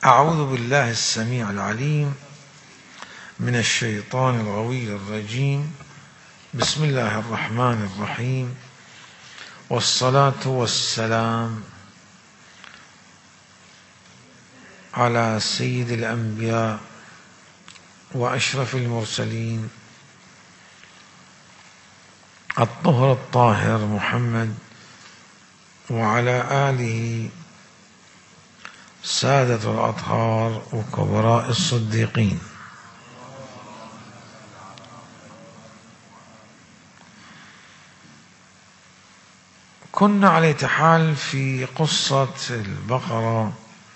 أعوذ بالله السميع العليم من الشيطان الغوي الرجيم. بسم الله الرحمن الرحيم، والصلاة والسلام على سيد الأنبياء وأشرف المرسلين الطهر الطاهر محمد، وعلى آله سادة الأطهار وكبراء الصديقين. كنا على حال في قصة البقرة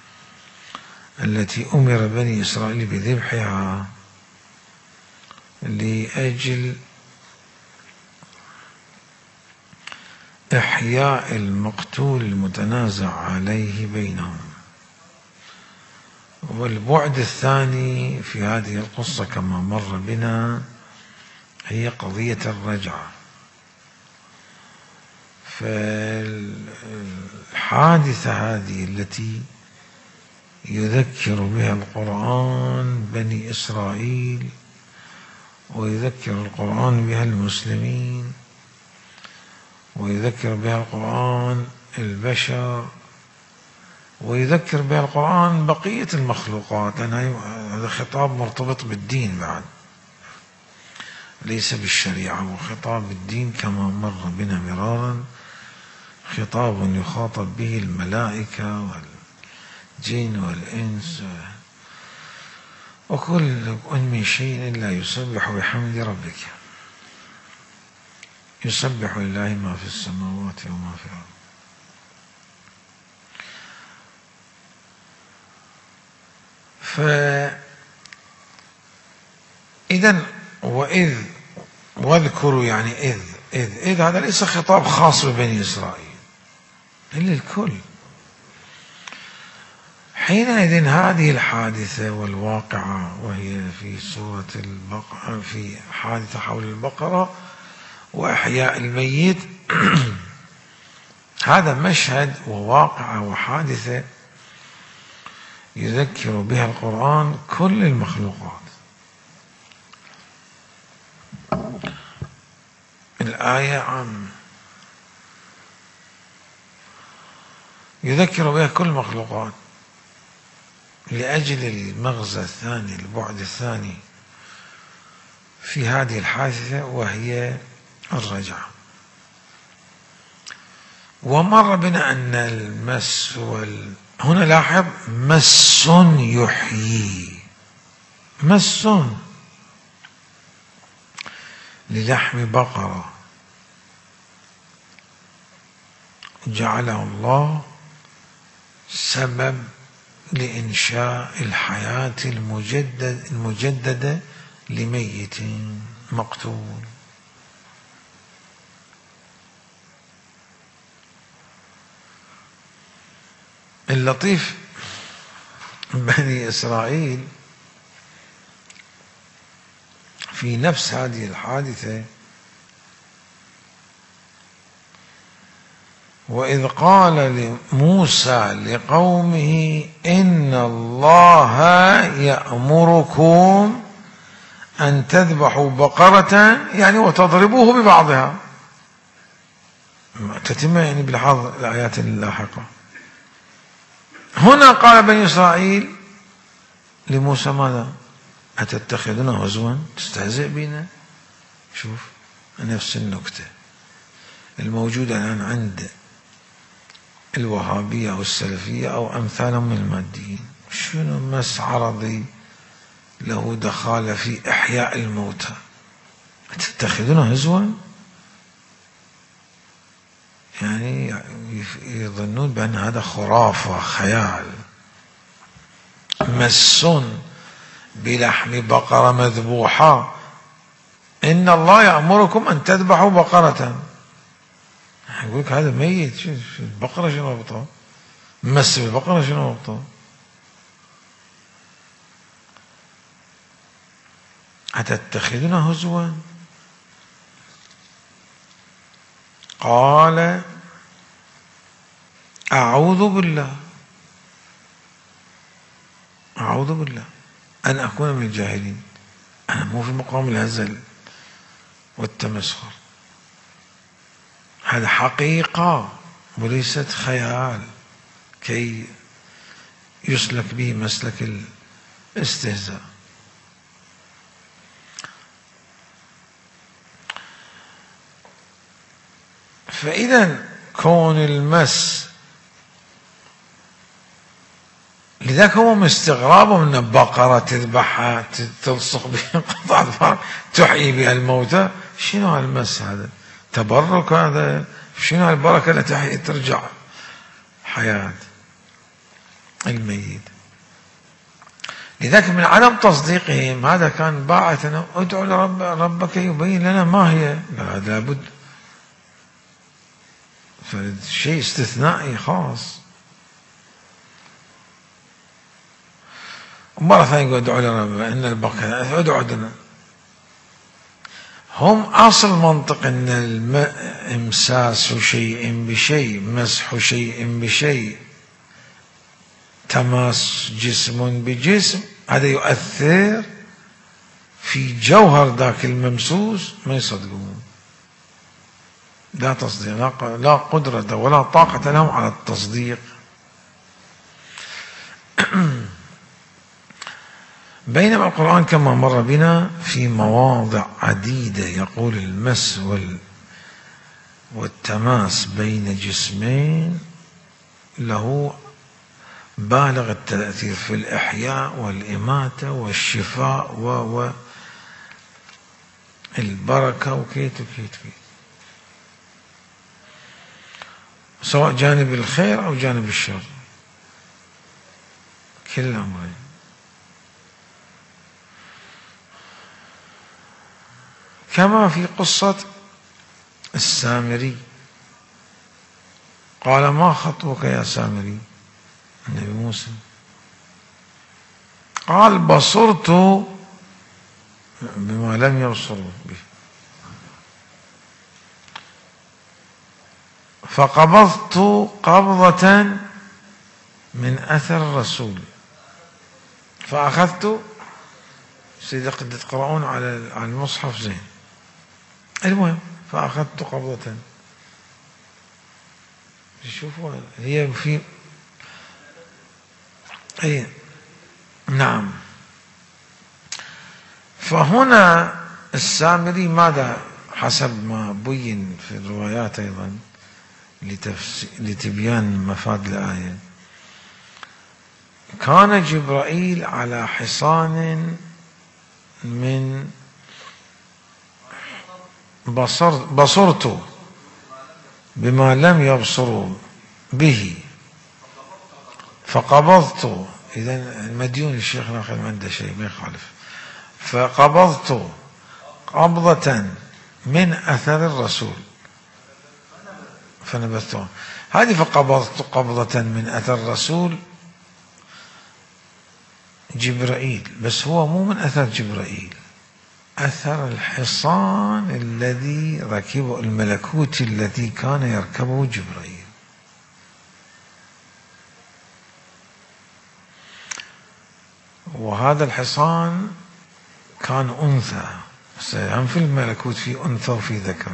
التي أمر بني إسرائيل بذبحها لأجل إحياء المقتول المتنازع عليه بينهم. والبعد الثاني في هذه القصة كما مر بنا هي قضية الرجعة. فالحادثة هذه التي يذكر بها القرآن بني إسرائيل، ويذكر القرآن بها المسلمين، ويذكر بها القرآن البشر، ويذكر بها القرآن بقية المخلوقات، لأن هذا خطاب مرتبط بالدين بعد، ليس بالشريعة. وخطاب الدين كما مر بنا مرارا خطاب يخاطب به الملائكة والجن والإنس وكل من شيء إلا يسبح بحمد ربك. يسبح لله ما في السماوات وما في الأرض. فإذا واذكروا يعني إذ هذا ليس خطاب خاص ببني إسرائيل، للكل. حينئذ هذه الحادثة والواقعة، وهي في سورة البقرة، في حادثة حول البقرة وإحياء الميت هذا مشهد وواقعة وحادثة يذكر بها القرآن كل المخلوقات. الآية عامة يذكر بها كل المخلوقات لأجل المغزى الثاني، البعد الثاني في هذه الحادثة، وهي الرجعة. ومر بنا أن المس هنا لاحظ مس يحيي، مس للحم بقرة جعله الله سبب لإنشاء الحياة المجددة لميت مقتول. اللطيف بني إسرائيل في نفس هذه الحادثة، وإذ قال لموسى لقومه إن الله يأمركم أن تذبحوا بقرة، يعني وتضربوه ببعضها. تتمة يعني بلحاظ الآيات اللاحقة. هنا قال بني إسرائيل لموسى ماذا؟ أتتخذنا هزوا؟ تستهزئ بنا؟ شوف نفس النكتة الموجودة الآن عند الوهابية أو السلفية أو أمثالهم من الماديين. شنو مس عرضي له دخال في إحياء الموتى؟ أتتخذنا هزوا؟ يعني يظنون بأن هذا خرافة، خيال. مس بلحم بقرة مذبوحة، إن الله يأمركم أن تذبحوا بقرة. يقول لك هذا ميت، البقرة شنو ربطها؟ مس بالبقرة شنو ربطها؟ أتتخذنا هزوا؟ قال أعوذ بالله أعوذ بالله أن أكون من الجاهلين. أنا مو في مقام الهزل والتمسخر، هذا حقيقة وليست خيال كي يسلك به مسلك الاستهزاء. فإذا كون المس، لذلك هو مستغرب من البقرة تذبحها تلصق بها قطعة فرع تحيي بها الموتى. شنو هالمس هذا؟ تبرك هذا؟ شنو هالبركة التي ترجع حياة الميت؟ لذلك من عدم تصديقهم هذا كان باعثنا ادعوا ربك يبين لنا ما هي. لا بد، فشيء استثنائي خاص. مرة ثانية ادعوا لنا ان البقرة ادعوا لنا. هم اصل منطق ان امساس شيء بشيء، مسح شيء بشيء، تماس جسم بجسم، هذا يؤثر في جوهر ذاك الممسوس، ما يصدقون. لا تصديق، لا قدرة ولا طاقة لهم على التصديق. بينما القرآن كما مر بنا في مواضع عديدة يقول المس والتماس بين جسمين له بالغ التأثير في الإحياء والإماتة والشفاء والبركة وكيت. سواء جانب الخير أو جانب الشر، كل الأمرين. كما في قصة السامري، قال ما خطبك يا سامري؟ النبي موسى قال بصرت بما لم يبصروا به فقبضت قبضة من أثر الرسول فأخذت. سيدي قد تقرؤون على المصحف زين. المهم فأخذت قبضة. شوفوا هي في أي نعم. فهنا السامري ماذا حسب ما بين في الروايات أيضا لتبيان مفاد الآية، كان جبرائيل على حصان من بصرت بما لم يبصروا به فقبضت. إذا المديون الشيخ ناخذ ما عنده شيء ما يخالف. فقبضت قبضة من أثر الرسول فنبذتها. هذه فقبضت قبضة من أثر الرسول جبرائيل، بس هو مو من أثر جبرائيل، أثر الحصان الذي ركبه الملكوت الذي كان يركبه جبرائيل. وهذا الحصان كان أنثى، هم في الملكوت في أنثى وفي ذكر.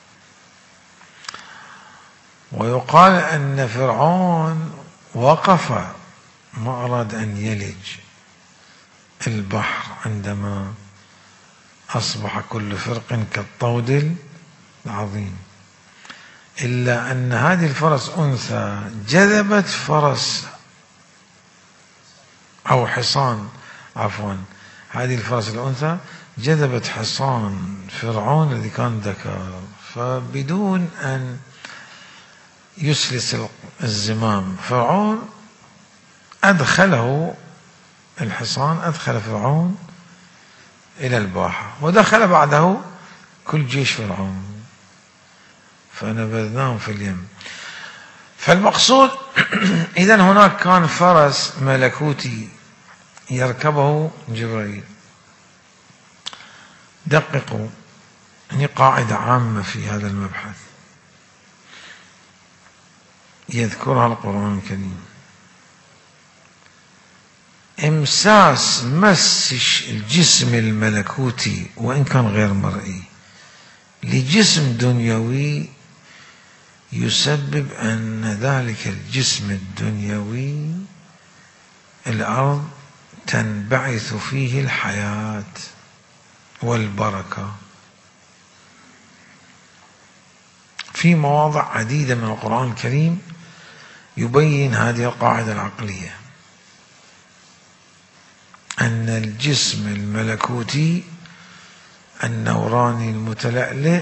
ويقال أن فرعون وقف ما أراد أن يلج البحر عندما أصبح كل فرق كالطود العظيم، إلا أن هذه الفرس أنثى جذبت فرس أو حصان، عفوا، هذه الفرس الأنثى جذبت حصان فرعون الذي كان ذكر، فبدون أن يسلس الزمام فرعون أدخله الحصان، أدخل فرعون إلى الباحة، ودخل بعده كل جيش فرعون فنبذناهم في اليم. فالمقصود إذن هناك كان فرس ملكوتي يركبه جبرائيل. دققوا، هي قاعدة عامة في هذا المبحث يذكرها القرآن الكريم: إمساس مس الجسم الملكوتي وإن كان غير مرئي لجسم دنيوي يسبب أن ذلك الجسم الدنيوي الأرض تنبعث فيه الحياة والبركة. في مواضع عديدة من القرآن الكريم يبين هذه القاعدة العقلية، أن الجسم الملكوتي النوراني المتلألئ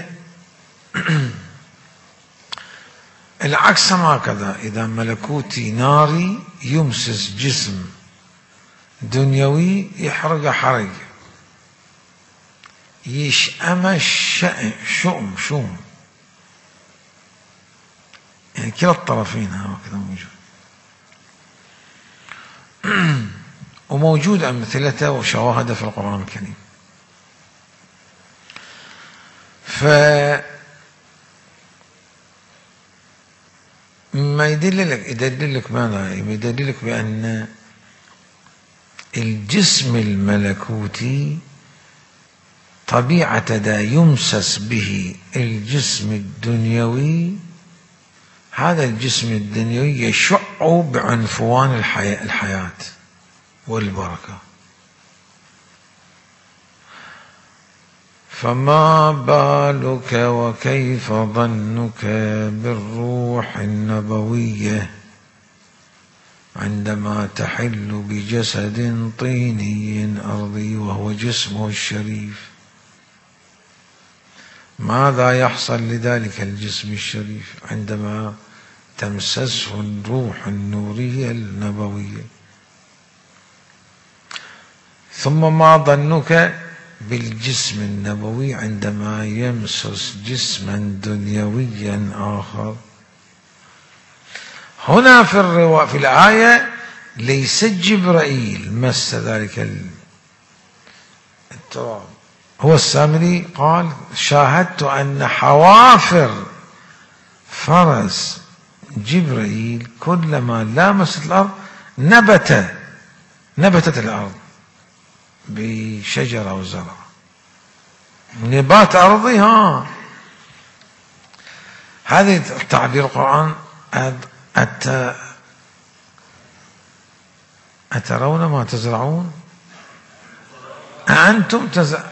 العكس هكذا، إذا ملكوتي ناري يمسس جسم دنيوي يحرق حرق، يشأم شؤم، يعني كلا الطرفين هكذا موجود. وموجود أمثلته وشواهده في القرآن الكريم. ما يدللك ماذا؟ يدللك بأن الجسم الملكوتي طبيعة دا يمسس به الجسم الدنيوي، هذا الجسم الدنيوي يشع بعنفوان الحياة والبركة. فما بالك وكيف ظنك بالروح النبوية عندما تحل بجسد طيني أرضي وهو جسمه الشريف؟ ماذا يحصل لذلك الجسم الشريف عندما تمسسه الروح النورية النبوية؟ ثم ما ظنك بالجسم النبوي عندما يمسس جسما دنيويا آخر؟ هنا في الآية ليس جبرائيل مس ذلك التراب، هو السامري قال شاهدت أن حوافر فرس جبرائيل كلما لامست الأرض نبتت الأرض بشجرة وزرع، نبات أرضي. هذه تعبير القرآن أترون ما تزرعون أأنتم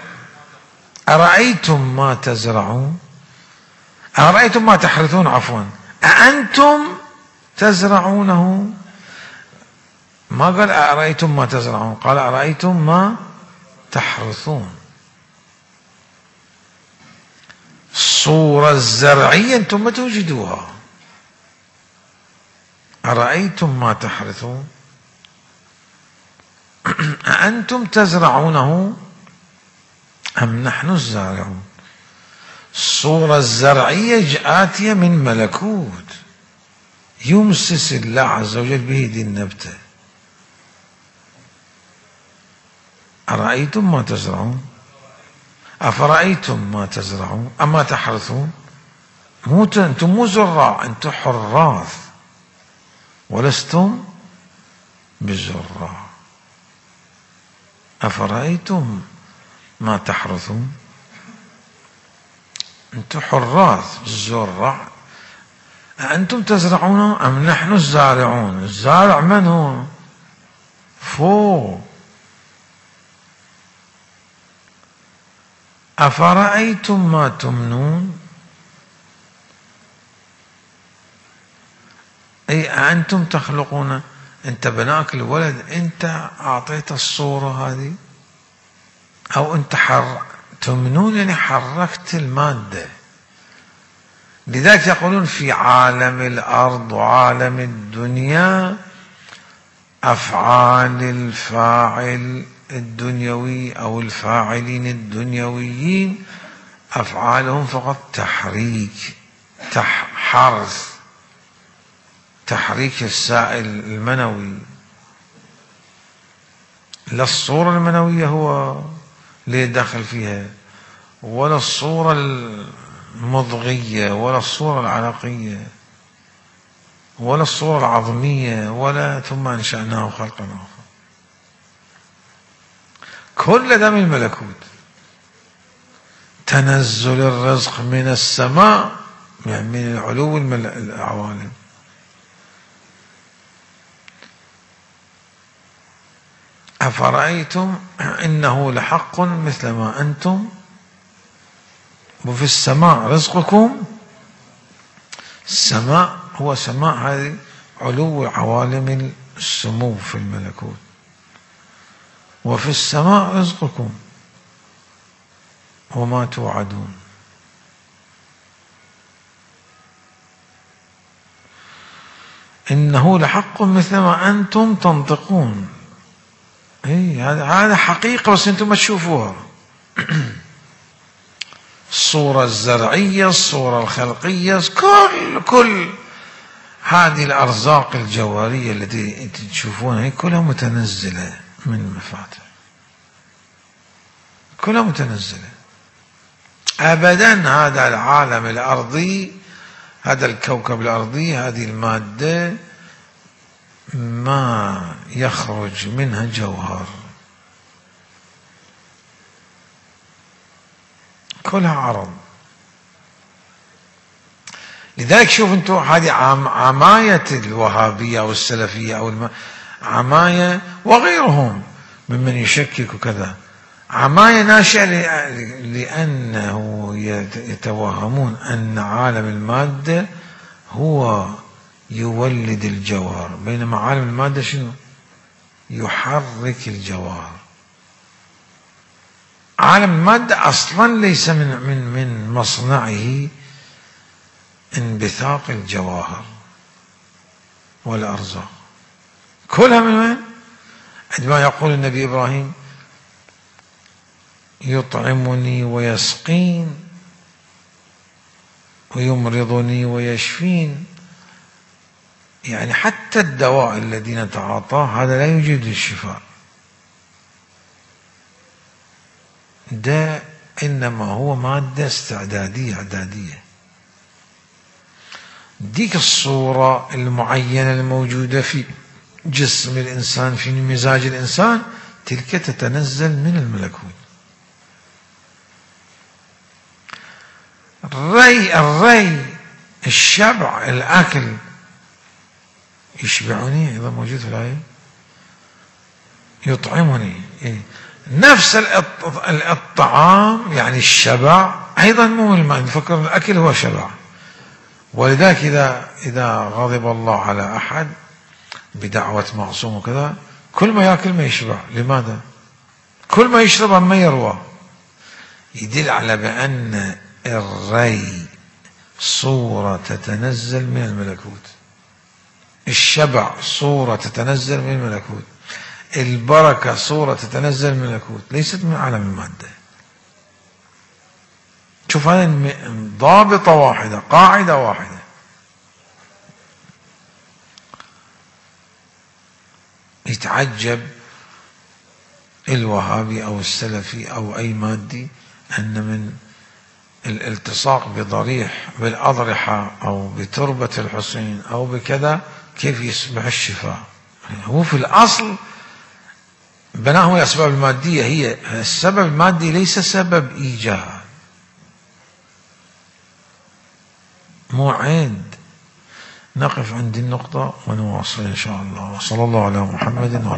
أرأيتم ما تزرعون، أرأيتم ما تحرثون، عفوا، أأنتم تزرعونه؟ ما قال أرأيتم ما تزرعون، قال أرأيتم ما تحرثون. الصورة الزرعية أنتم ما توجدوها. أرأيتم ما تحرثون أأنتم تزرعونه أم نحن الزارعون؟ الصورة الزرعية آتية من ملكوت يمسس الله عز وجل بيد النبتة. أرأيتم ما تزرعون أفرأيتم ما تزرعون أما تحرثون؟ أنتم مو زراع، أنتم حراث ولستم بالزراع. أفرأيتم ما تحرثون؟ أنتم حراث الزراع. أنتم تزرعون أم نحن الزارعون؟ الزارع من هو؟ فوق. أفرأيتم ما تمنون؟ أي أنتم تخلقون، أنت بناك الولد أنت أعطيت الصورة هذه، أو أنت تمنون يعني حركت المادة. لذلك يقولون في عالم الأرض وعالم الدنيا أفعال الفاعل الدنيوي أو الفاعلين الدنيويين أفعالهم فقط تحريك، حرث، تحريك السائل المنوي. لا الصورة المنوية هو اللي دخل فيها، ولا الصورة المضغية، ولا الصورة العلقية، ولا الصورة العظمية، ولا ثم أنشأناه خلقا آخر. كل ده من الملكوت. تنزل الرزق من السماء يعني من علو العوالم. أفرأيتم إنه لحق مثل ما أنتم وفي السماء رزقكم. السماء هو سماء هذه علو عوالم السمو في الملكوت. وفي السماء رزقكم وما توعدون. إنه لحق مثل ما أنتم تنطقون. هذا حقيقة بس أنتم ما تشوفوها. الصورة الزرعية، الصورة الخلقية، كل هذه الأرزاق الجوهرية التي تشوفونها كلها متنزلة من المفاتح، كلها متنزلة أبدا. هذا العالم الأرضي، هذا الكوكب الأرضي، هذه المادة ما يخرج منها جوهر، كلها عرض. لذلك شوف انتم هذه عماية الوهابية أو السلفية أو عماية وغيرهم ممن يشكك وكذا، عماية ناشئة لأنه يتوهمون أن عالم المادة هو يولد الجوهر، بينما عالم المادة شنو؟ يحرك الجوهر. عالم المادة أصلا ليس من مصنعه انبثاق الجواهر والأرزاق، كلها من وين؟ عندما يقول النبي إبراهيم يطعمني ويسقين ويمرضني ويشفين، يعني حتى الدواء الذي نتعاطاه هذا لا يوجد الشفاء، ده إنما هو مادة استعدادية إعدادية. ديك الصورة المعينة الموجودة في جسم الإنسان في مزاج الإنسان تلك تتنزل من الملكوت. الري الشبع الأكل يشبعني أيضا موجود في الآية، يطعمني نفس الطعام يعني الشبع أيضا مو من الماء، نفكر الأكل هو شبع. ولذلك إذا غضب الله على أحد بدعوة معصوم وكذا كل ما يأكل ما يشبع. لماذا؟ كل ما يشرب ما يروى. يدل على بأن الري صورة تتنزل من الملكوت، الشبع صورة تتنزل من الملكوت، البركة صورة تتنزل من الملكوت، ليست من عالم المادة. شوف هذه ضابطة واحدة، قاعدة واحدة. يتعجب الوهابي أو السلفي أو أي مادي أن من الالتصاق بضريح بالأضرحة أو بتربة الحسين أو بكذا كيف يصبح الشفاء. هو في الأصل بناه الأسباب المادية، هي السبب المادي ليس سبب إيجاد، موعد. نقف عند النقطة ونواصل إن شاء الله. وصلى الله على محمد وعلى